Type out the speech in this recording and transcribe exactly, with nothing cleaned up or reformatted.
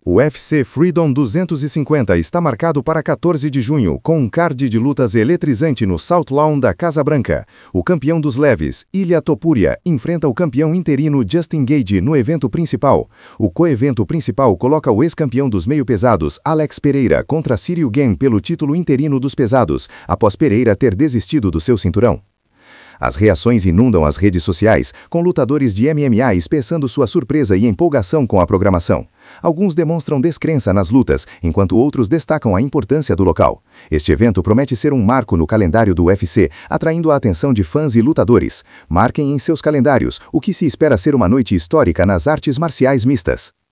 O U F C Freedom duzentos e cinquenta está marcado para quatorze de junho, com um card de lutas eletrizante no South Lawn da Casa Branca. O campeão dos leves, Ilia Topuria, enfrenta o campeão interino Justin Gaethje no evento principal. O co-evento principal coloca o ex-campeão dos meio-pesados, Alex Pereira, contra Ciryl Gane pelo título interino dos pesados, após Pereira ter desistido do seu cinturão. As reações inundam as redes sociais, com lutadores de M M A expressando sua surpresa e empolgação com a programação. Alguns demonstram descrença nas lutas, enquanto outros destacam a importância do local. Este evento promete ser um marco no calendário do U F C, atraindo a atenção de fãs e lutadores. Marquem em seus calendários o que se espera ser uma noite histórica nas artes marciais mistas.